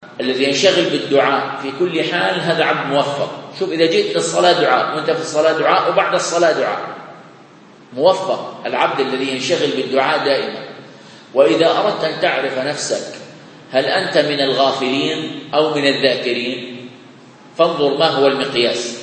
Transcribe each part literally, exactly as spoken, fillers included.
الذي ينشغل بالدعاء في كل حال هذا عبد موفق. شوف، إذا جئت للصلاة دعاء، وأنت في الصلاة دعاء، وبعد الصلاة دعاء، موفق العبد الذي ينشغل بالدعاء دائما. وإذا أردت أن تعرف نفسك هل أنت من الغافلين أو من الذاكرين، فانظر ما هو المقياس.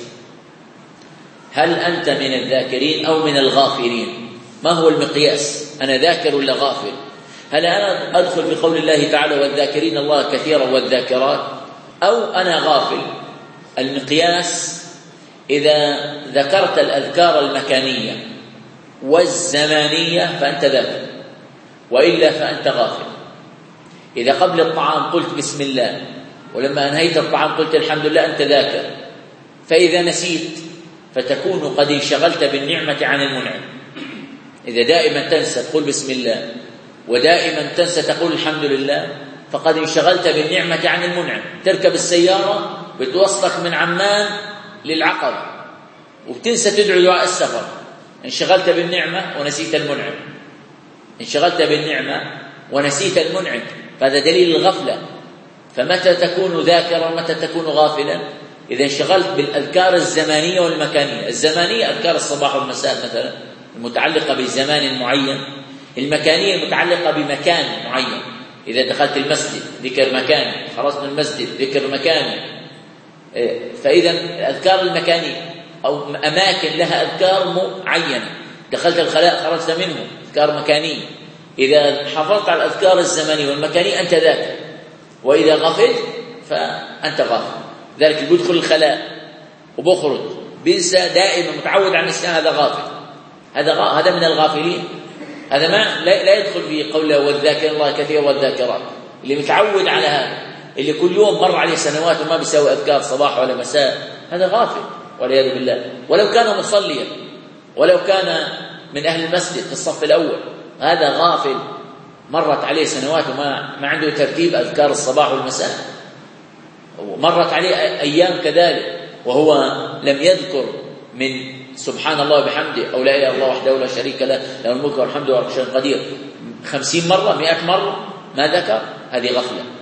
هل أنت من الذاكرين أو من الغافلين؟ ما هو المقياس؟ أنا ذاكر ولا غافل؟ هل أنا أدخل في قول الله تعالى والذاكرين الله كثيرا والذاكرات، أو أنا غافل؟ المقياس إذا ذكرت الأذكار المكانية والزمانية فأنت ذاكر، وإلا فأنت غافل. إذا قبل الطعام قلت بسم الله، ولما أنهيت الطعام قلت الحمد لله، أنت ذاكر. فإذا نسيت فتكون قد انشغلت بالنعمة عن المنعم. إذا دائما تنسى تقول بسم الله، ودائما تنسى تقول الحمد لله، فقد انشغلت بالنعمة عن المنعم. تركب السيارة بتوصلك من عمان للعقبة وبتنسى تدعو دعاء السفر، انشغلت بالنعمة ونسيت المنعم، انشغلت بالنعمة ونسيت المنعم، فهذا دليل الغفلة. فمتى تكون ذاكرا ومتى تكون غافلا؟ إذا انشغلت بالأذكار الزمانية والمكانية. الزمانية أذكار الصباح والمساء مثلا، المتعلقة بزمان معين. المكانية المتعلقة بمكان معين، إذا دخلت المسجد ذكر مكاني، خرجت من المسجد ذكر مكاني. فإذا الأذكار المكانية أو أماكن لها أذكار معينة، دخلت الخلاء خرجت منه، أذكار مكانية. إذا حافظت على الأذكار الزمانية والمكانية أنت ذاكر، وإذا غفلت فأنت غافل. ذلك اللي بيدخل الخلاء وبخرج بينسى دائما، متعود على النسيان، هذا غافل. هذا غ... هذا من الغافلين. هذا ما لا, لا يدخل في قوله والذاكر الله كثير والذاكرات. اللي متعود على هذا، اللي كل يوم مر عليه سنوات وما بيسوي أذكار صباح ولا مساء، هذا غافل والعياذ بالله. ولو كان مصليا، ولو كان من أهل المسجد في الصف الأول، هذا غافل مرت عليه سنوات وما ما عنده ترتيب أذكار الصباح والمساء. مرت عليه أيام كذلك وهو لم يذكر من سبحان الله وبحمده أو لا إله إلا الله وحده لا شريك له له الملك والحمد وهو على كل شيء قدير خمسين مرة، مئة مرة ما ذكر. هذه غفلة.